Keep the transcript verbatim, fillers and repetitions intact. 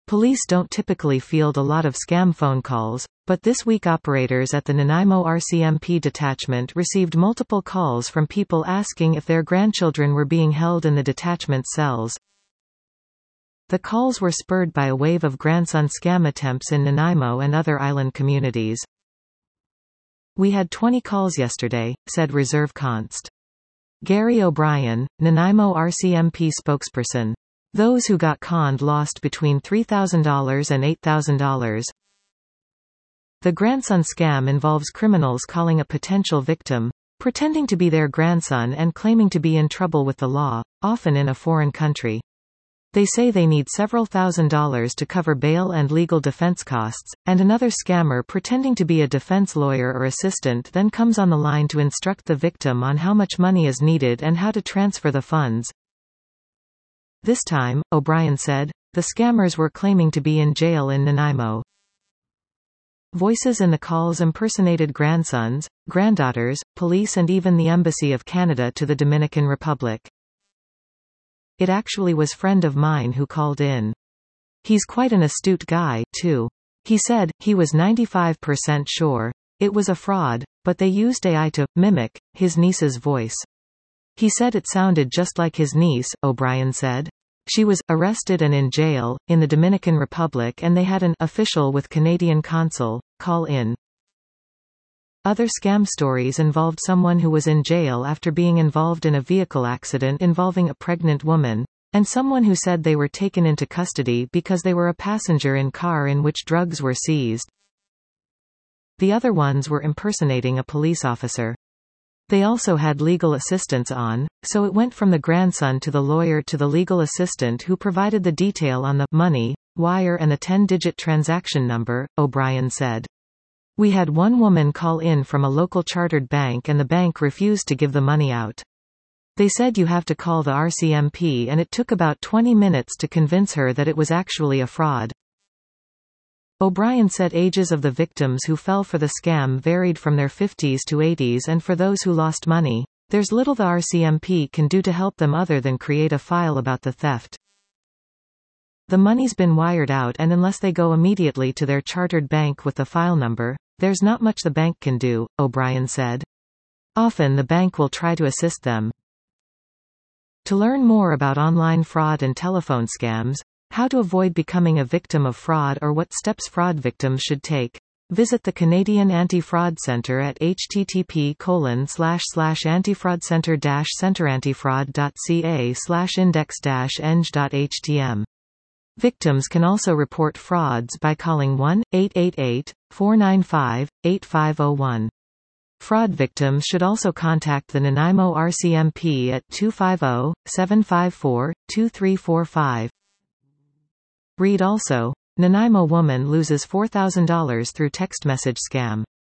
Police don't typically field a lot of scam phone calls, but this week operators at the Nanaimo R C M P detachment received multiple calls from people asking if their grandchildren were being held in the detachment cells. The calls were spurred by a wave of grandson scam attempts in Nanaimo and other island communities. "We had twenty calls yesterday," said Reserve Const. Gary O'Brien, Nanaimo R C M P spokesperson. "Those who got conned lost between three thousand dollars and eight thousand dollars. The grandson scam involves criminals calling a potential victim, pretending to be their grandson and claiming to be in trouble with the law, often in a foreign country. They say they need several thousand dollars to cover bail and legal defense costs, and another scammer pretending to be a defense lawyer or assistant then comes on the line to instruct the victim on how much money is needed and how to transfer the funds." This time, O'Brien said, the scammers were claiming to be in jail in Nanaimo. Voices in the calls impersonated grandsons, granddaughters, police and even the Embassy of Canada to the Dominican Republic. "It actually was friend of mine who called in. He's quite an astute guy, too. He said, he was ninety-five percent sure it was a fraud, but they used A I to mimic his niece's voice. He said it sounded just like his niece," O'Brien said. "She was arrested and in jail in the Dominican Republic and they had an official with Canadian consul call in." Other scam stories involved someone who was in jail after being involved in a vehicle accident involving a pregnant woman, and someone who said they were taken into custody because they were a passenger in car in which drugs were seized. The other ones were impersonating a police officer. They also had legal assistants on, so it went from the grandson to the lawyer to the legal assistant who provided the detail on the money, wire and the ten-digit transaction number, O'Brien said. "We had one woman call in from a local chartered bank and the bank refused to give the money out. They said you have to call the R C M P and it took about twenty minutes to convince her that it was actually a fraud." O'Brien said ages of the victims who fell for the scam varied from their fifties to eighties, and for those who lost money, there's little the R C M P can do to help them other than create a file about the theft. "The money's been wired out and unless they go immediately to their chartered bank with the file number, there's not much the bank can do," O'Brien said. "Often the bank will try to assist them." To learn more about online fraud and telephone scams, how to avoid becoming a victim of fraud or what steps fraud victims should take, visit the Canadian Anti-Fraud Centre at h t t p colon slash slash antifraudcentre dash centreantifraud dot c a slash index dash eng dot h t m. Victims can also report frauds by calling one eight eight eight, four nine five, eight five zero one. Fraud victims should also contact the Nanaimo R C M P at two five zero, seven five four, two three four five. Read also, Nanaimo woman loses four thousand dollars through text message scam.